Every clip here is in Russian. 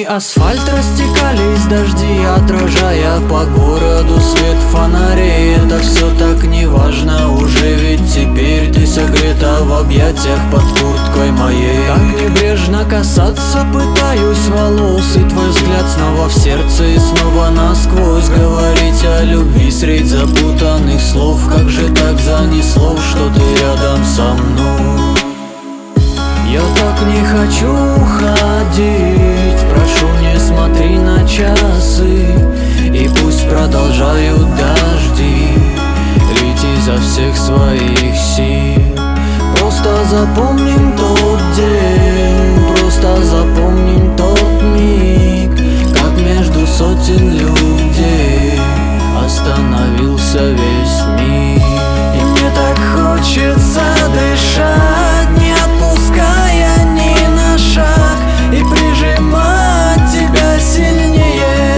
асфальт растекались дожди, отражая по городу свет фонарей. Это все так неважно уже, ведь теперь ты согрета в объятиях под курткой моей. Как небрежно касаться пытаюсь волос, и твой взгляд снова в сердце и снова насквозь. Говорить о любви средь запутанных слов, как же так занесло, что ты рядом со мной. Я так не хочу уходить, прошу, не смотри на часы, и пусть продолжают дожди лить изо всех своих сил. Просто запомним тот день, просто запомним тот миг, как между сотен людей остановился весь мир. И мне так хочется дышать, не отпуская ни на шаг, и прижимать тебя сильнее.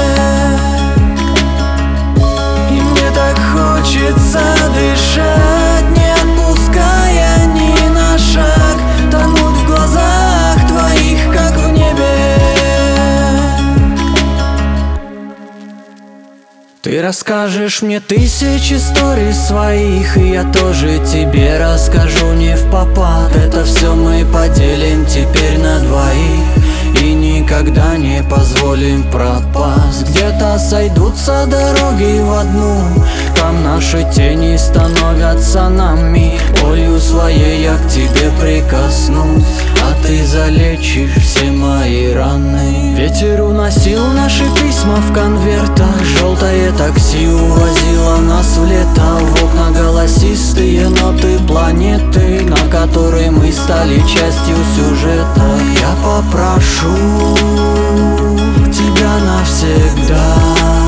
И мне так хочется дышать, не отпуская ни на шаг, тонуть в глазах твоих, как в небе. Ты расскажешь мне тысячи историй своих, и я тоже тебе расскажу не впопад. Это все мы поделим теперь на двоих, и никогда не позволим пропасть. Где-то сойдутся дороги в одну, там наши тени становятся нами. Болью своей я к тебе прикоснусь, а ты залечишь все мои раны. Ветер уносил наши письма в конвертах, желтое такси увозило нас в лето. В окна голосистые ноты планеты, на которой мы стали частью сюжета. Я попрошу тебя навсегда